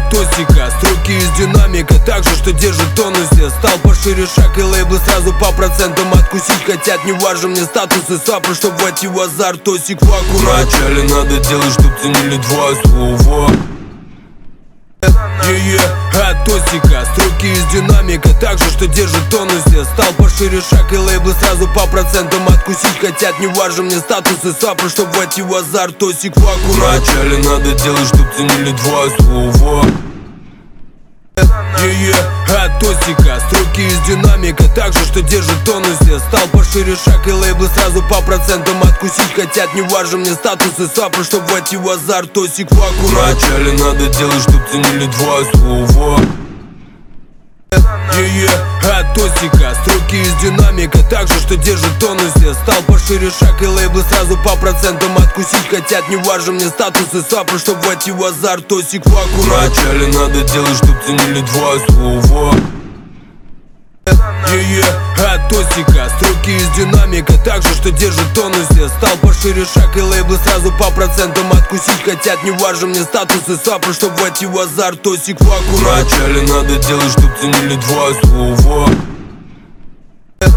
от тосика, строки из динамика, так же, что держит в тонусе. Стал пошире шаг и лейблы сразу по процентам откусить хотят. Не важен мне статус и сапры, чтоб войти в азарт. Тосик в аккурат. Вначале надо делать, чтоб ценили два слова. От тосика, строки из динамика, так же, что держит в тонусе. Стал пошире шаг и лейблы сразу по процентам откусить хотят. Не важен мне статус и сапры, чтоб войти в азарт. Тосик в аккурат. Вначале надо делать, чтоб ценили два слова. От тосика, строки из динамика, так же, что держит в тонусе. Стал пошире шаг и лейблы сразу по процентам откусить хотят. Не важен мне статус и сапры, чтоб войти в азарт. Тосик в аккурат. Вначале надо делать, чтоб ценили два слова. От тосика, строки из динамика, так же, что держит в тонусе. Стал пошире шаг и лейблы сразу по процентам откусить хотят. Не важен мне статус и сапры, чтоб войти в азарт. Тосик в аккурат. Вначале надо делать, чтоб ценили два слова. От тосика, строки из динамика, так же, что держит в тонусе. Стал пошире шаг и лейблы сразу по процентам откусить хотят. Не важен мне статус и сапры, чтоб войти в азарт. Тосик в аккурат. Вначале надо делать, чтоб ценили два слова.